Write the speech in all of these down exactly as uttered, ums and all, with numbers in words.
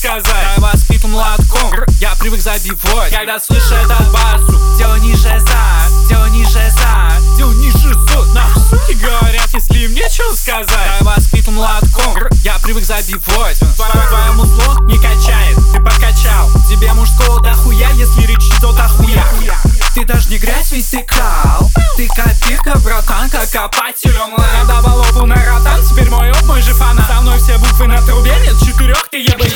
сказать. Я воспитан молотком, я привык забивать. Когда слышу этот басу, дело ниже за, дело ниже за, дело ниже за. Нахуй суки говорят, если им нечего сказать. Я воспитан молотком, я привык забивать. Твоему зло не качает, ты подкачал. Тебе мужского дохуя, если речь идет о хуях. Ты даже не грязь, весь ты кал. Ты копирка, братан, как копателем. Я давал опу на ротан, теперь мой оп, мой же фанат. Со мной все буквы на трубе, нет четырех, ты ебать.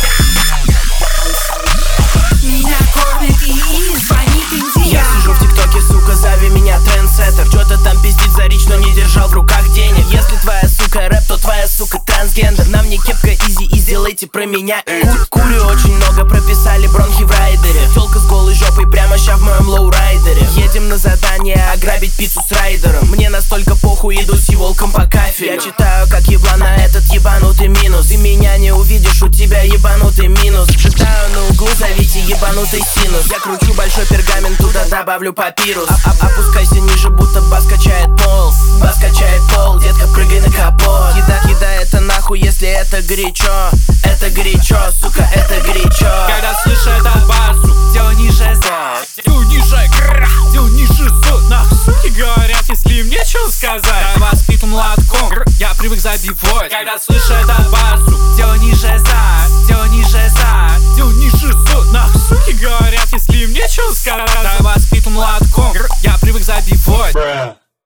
Меня кормит и звонит Индия. Я сижу в тиктоке, сука, зови меня трендсеттер. Чё-то там пиздит за речь, но не держал в руках денег. Если твоя сука рэп, то твоя сука трансгендер. На мне кепка изи и сделайте про меня Ку- Курю очень много, прописали бронхи в райдере. Тёлка с голой жопой прямо ща в моем лоурайдере. Едем на задание ограбить пиццу с райдером. Мне настолько похуй, иду с волком по кафелю. Я читаю как еблан на этот ебанутый минус. Ты меня не увидишь, у тебя ебанутый минус. Читаю на углу, зовите ебанутый синус. Я кручу большой пергамент, туда добавлю папирус. а -а Опускайся ниже, будто бас качает пол. Бас качает пол, детка, прыгай на капот. Кидай, кидай это нахуй, если это горячо. Это горячо, сука, это горячо. Когда слышу этот басу, дело ниже за, дело ниже, дело ниже за. Нахуй суки говорят, если им нечего сказать. Я воспитан молотком, я привык забивать. Когда слышу этот басу, дело ниже за, дело ниже за, дело ниже за. Нахуй суки говорят, если им нечего сказать. Я воспитан молотком, я привык забивать.